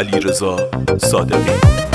علیرضا صادقی.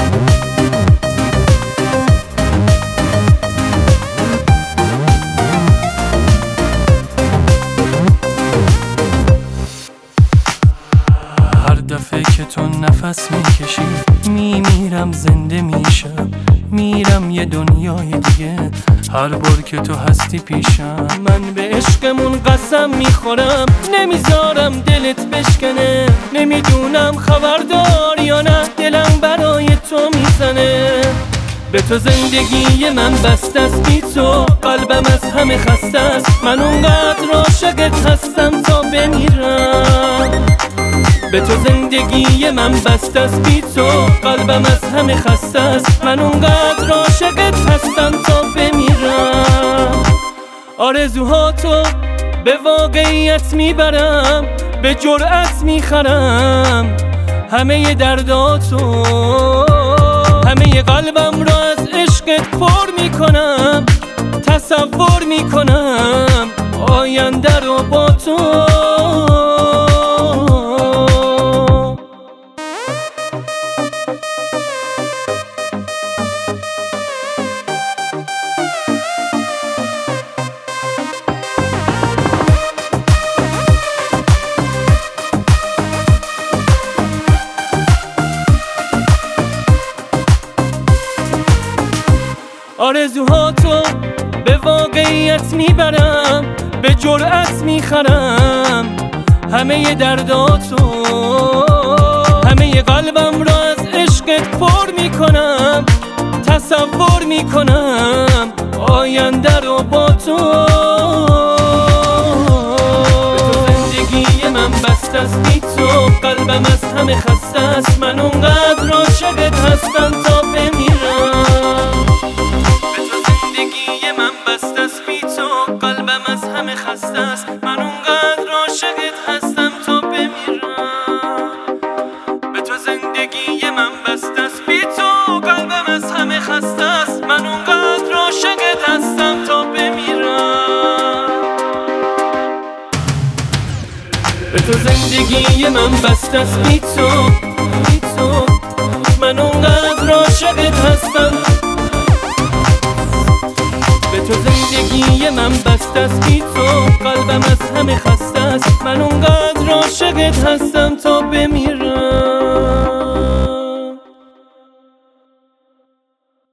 هر دفعه که تو نفس میکشی میمیرم، زنده میشم، میرم یه دنیای دیگه. هر بار که تو هستی پیشم من به عشقمون قسم میخورم، نمیذارم دلت بشکنه. نمیدونم خبردار یا نه، دلم برای تو میزنه. به تو زندگی من بسته است، بی تو قلبم از همه خسته است. من اونقدر عاشقت هستم تا بمیرم. به تو زندگی من بسته است، بی تو قلبم از همه خسته است. من اونقدر عاشقت هستم تا بمیرم. آرزوهاتو به واقعیت میبرم، به جرأت میخرم همه درداتو. همه قلبم را از عشقت پر میکنم، تصور میکنم آینده رو با تو. آرزوهاتو به واقعیت میبرم، به جرأت میخرم همه درداتو. همه قلبم را از عشقت پر میکنم، تصور میکنم آینده رو با تو. به تو زندگی من بسته است، بی تو قلبم از همه خسته است. من اونقدر عاشقت هستم تا بمیرم. قلبم از همه خسته است. من اونقدر عاشقت هستم تا بمیرم. به تو زندگی من بسته است، بی تو قلبم از همه خسته است. من اونقدر عاشقت هستم تا بمیرم. به تو زندگی من بسته است، بی تو من اونقدر عاشقت هستم. به تو زندگی من بسته است، بی تو قلبم از همه خسته است. من اونقدر عاشقت هستم تا بمیرم.